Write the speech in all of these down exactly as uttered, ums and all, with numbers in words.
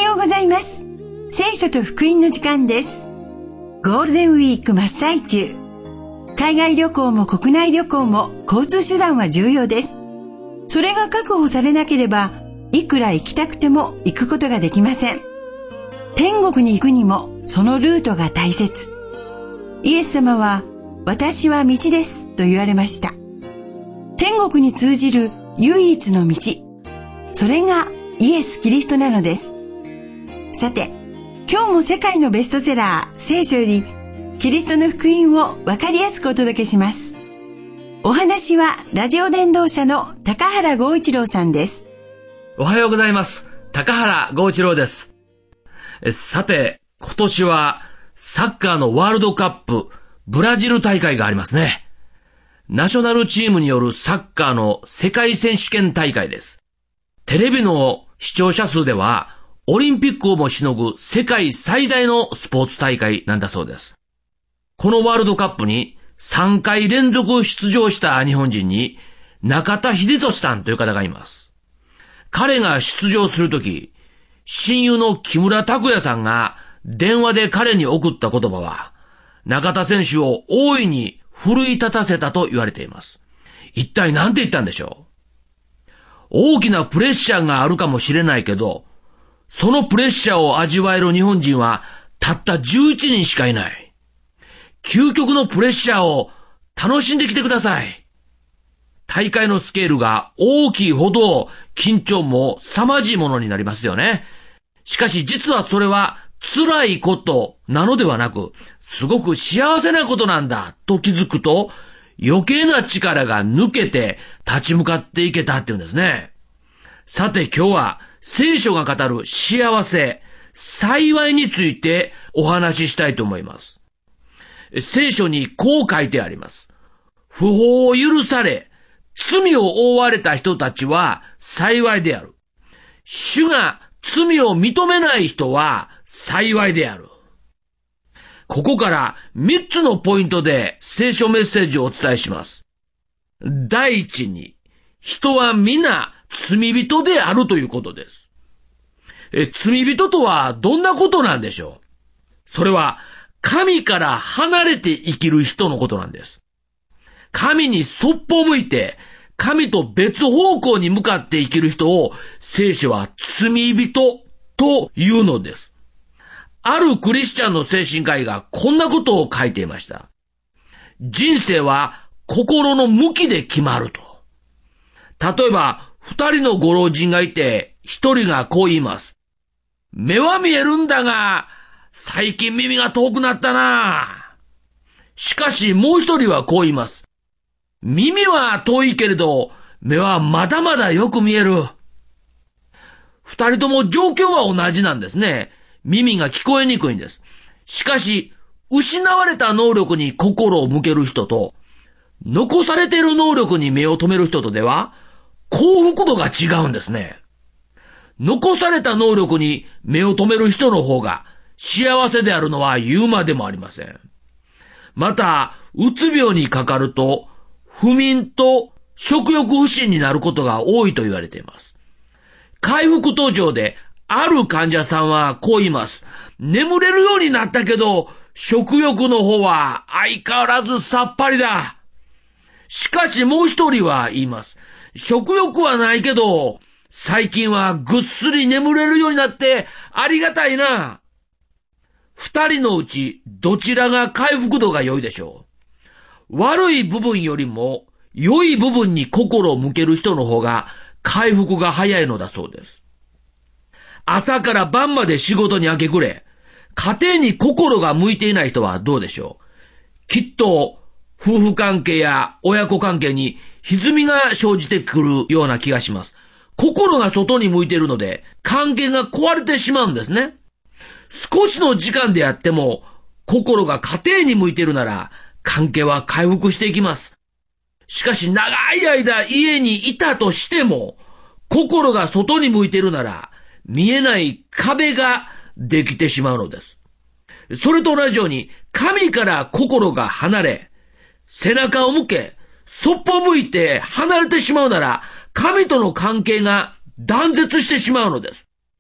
ようございます。聖書と福音の時間です。ゴールデンウィーク真っ最中。海外旅行も国内旅行も交通手段は重要です。それが確保されなければ、いくら行きたくても行くことができません。天国に行くにもそのルートが大切。イエス様は、私は道ですと言われました。天国に通じる唯一の道。それがイエス・キリストなのです。さて、今日も世界のベストセラー聖書よりキリストの福音をわかりやすくお届けします。お話はラジオ伝道者の高原剛一郎さんです。 おはようございます。高原剛一郎です。さて、今年はサッカーのワールドカップブラジル大会がありますね。ナショナルチームによるサッカーの世界選手権大会です。テレビの視聴者数ではオリンピックをもしのぐ世界最大のスポーツ大会なんだそうです。このワールドカップにさんかい連続出場した日本人に中田英寿さんという方がいます。彼が出場するとき、親友の木村拓哉さんが電話で彼に送った言葉は、中田選手を大いに奮い立たせたと言われています。一体何て言ったんでしょう。大きなプレッシャーがあるかもしれないけど、そのプレッシャーを味わえる日本人はたったじゅういちにんしかいない。究極のプレッシャーを楽しんできてください。大会のスケールが大きいほど緊張も凄まじいものになりますよね。しかし実はそれは辛いことなのではなく、すごく幸せなことなんだと気づくと、余計な力が抜けて立ち向かっていけたっていうんですね。さて今日は聖書が語る幸せ、幸いについてお話ししたいと思います。聖書にこう書いてあります。不法を許され、罪を負われた人たちは幸いである。主が罪を認めない人は幸いである。ここからみっつのポイントで聖書メッセージをお伝えします。第一に、人は皆罪人であるということです。え、罪人とはどんなことなんでしょう。それは神から離れて生きる人のことなんです。神にそっぽ向いて神と別方向に向かって生きる人を聖書は罪人というのです。あるクリスチャンの精神科医がこんなことを書いていました。人生は心の向きで決まると。例えば二人のご老人がいて一人がこう言います。目は見えるんだが最近耳が遠くなったな。しかしもう一人はこう言います。耳は遠いけれど目はまだまだよく見える。二人とも状況は同じなんですね。耳が聞こえにくいんです。しかし失われた能力に心を向ける人と残されている能力に目を留める人とでは幸福度が違うんですね。残された能力に目を留める人の方が幸せであるのは言うまでもありません。また、うつ病にかかると不眠と食欲不振になることが多いと言われています。回復途上である患者さんはこう言います。眠れるようになったけど食欲の方は相変わらずさっぱりだ。しかしもう一人は言います。食欲はないけど最近はぐっすり眠れるようになってありがたいな。二人のうちどちらが回復度が良いでしょう。悪い部分よりも良い部分に心を向ける人の方が回復が早いのだそうです。朝から晩まで仕事に明け暮れ、家庭に心が向いていない人はどうでしょう。きっと夫婦関係や親子関係に歪みが生じてくるような気がします。心が外に向いているので関係が壊れてしまうんですね。少しの時間であっても心が家庭に向いているなら関係は回復していきます。しかし長い間家にいたとしても心が外に向いているなら見えない壁ができてしまうのです。それと同じように神から心が離れ背中を向けそっぽ向いて離れてしまうなら神との関係が断絶してしまうのです。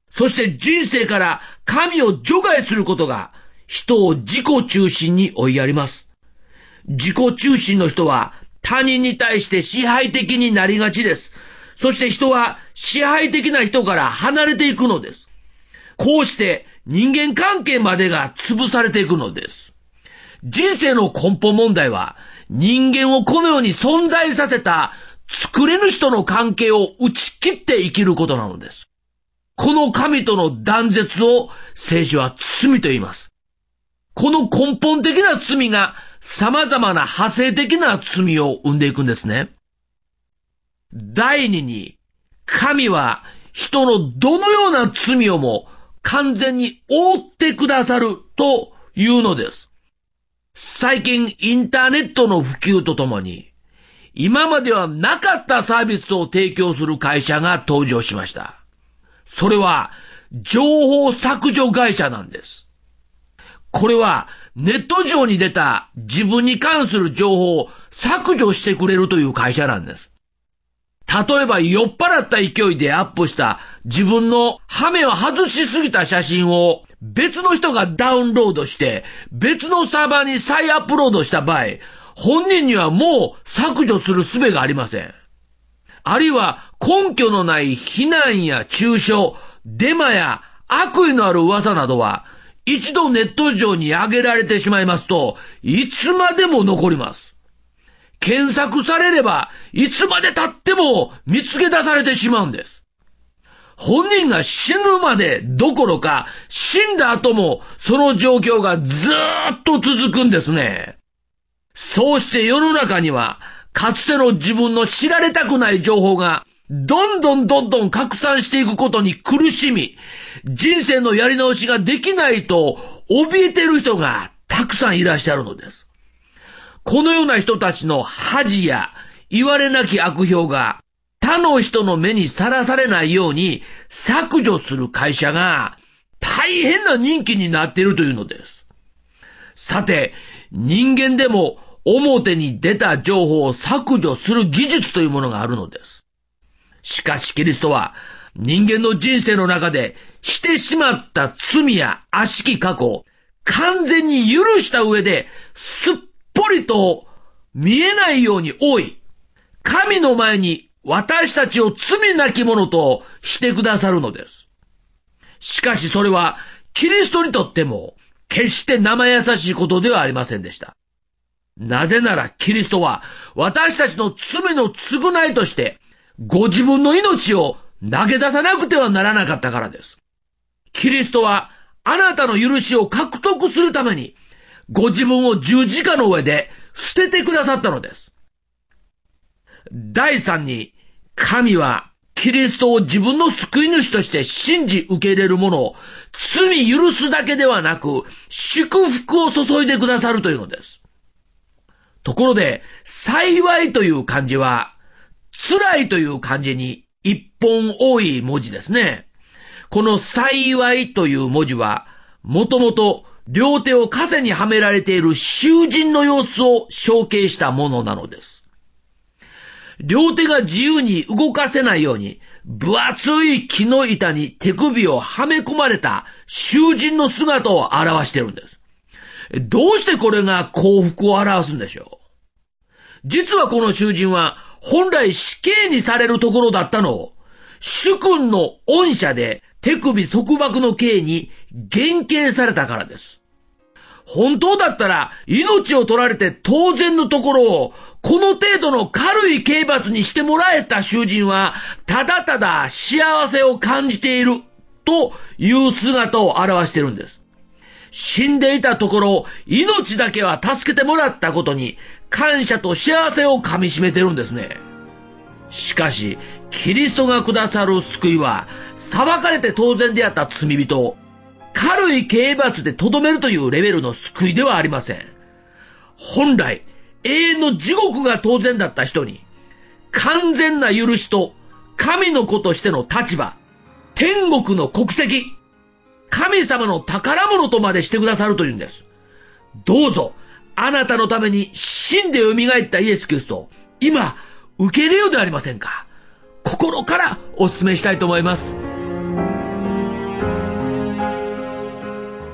そして人生から神を除外することが人を自己中心に追いやります。自己中心の人は他人に対して支配的になりがちです。そして人は支配的な人から離れていくのです。こうして人間関係までが潰されていくのです。人生の根本問題は人間をこの世に存在させた作れぬ人の関係を打ち切って生きることなのです。この神との断絶を聖書は罪と言います。この根本的な罪が様々な派生的な罪を生んでいくんですね。第二に、神は人のどのような罪をも完全に覆ってくださるというのです。最近インターネットの普及とともに、今まではなかったサービスを提供する会社が登場しました。それは情報削除会社なんです。これはネット上に出た自分に関する情報を削除してくれるという会社なんです。例えば酔っ払った勢いでアップした自分のハメを外しすぎた写真を別の人がダウンロードして別のサーバーに再アップロードした場合、本人にはもう削除する術がありません。あるいは根拠のない非難や中傷、デマや悪意のある噂などは一度ネット上に上げられてしまいますといつまでも残ります。検索されればいつまで経っても見つけ出されてしまうんです。本人が死ぬまでどころか死んだ後もその状況がずーっと続くんですね。そうして世の中にはかつての自分の知られたくない情報がどんどんどんどん拡散していくことに苦しみ、人生のやり直しができないと怯えている人がたくさんいらっしゃるのです。このような人たちの恥や言われなき悪評が他の人の目にさらされないように削除する会社が大変な人気になっているというのです。さて、人間でも表に出た情報を削除する技術というものがあるのです。しかしキリストは人間の人生の中でしてしまった罪や悪しき過去を完全に許した上ですっぽりと見えないように覆い、神の前に私たちを罪なき者としてくださるのです。しかしそれはキリストにとっても決して生優しいことではありませんでした。なぜならキリストは私たちの罪の償いとしてご自分の命を投げ出さなくてはならなかったからです。キリストはあなたの許しを獲得するためにご自分を十字架の上で捨ててくださったのです。第三に、神はキリストを自分の救い主として信じ受け入れる者を罪許すだけではなく祝福を注いでくださるというのです。ところで、幸いという漢字は辛いという漢字に一本多い文字ですね。この幸いという文字はもともと両手を枷にはめられている囚人の様子を象形したものなのです。両手が自由に動かせないように分厚い木の板に手首をはめ込まれた囚人の姿を表しているんです。どうしてこれが幸福を表すんでしょう。実はこの囚人は本来死刑にされるところだったのを主君の恩赦で手首束縛の刑に減刑されたからです。本当だったら命を取られて当然のところをこの程度の軽い刑罰にしてもらえた囚人はただただ幸せを感じているという姿を表しているんです。死んでいたところ命だけは助けてもらったことに感謝と幸せを噛み締めてるんですね。しかしキリストがくださる救いは裁かれて当然であった罪人を軽い刑罰でとどめるというレベルの救いではありません。本来永遠の地獄が当然だった人に完全な許しと神の子としての立場、天国の国籍、神様の宝物とまでしてくださるというんです。どうぞあなたのために死んで蘇ったイエス・キリストを今受け入れようではありませんか。心からお勧めしたいと思います。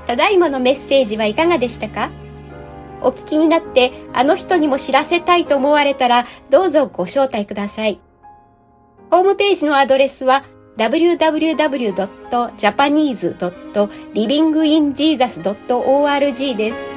ただいまのメッセージはいかがでしたか？お聞きになってあの人にも知らせたいと思われたらどうぞご招待ください。ホームページのアドレスは ダブリューダブリューダブリュードットジャパニーズドットリビングインジーザスドットオーアールジー です。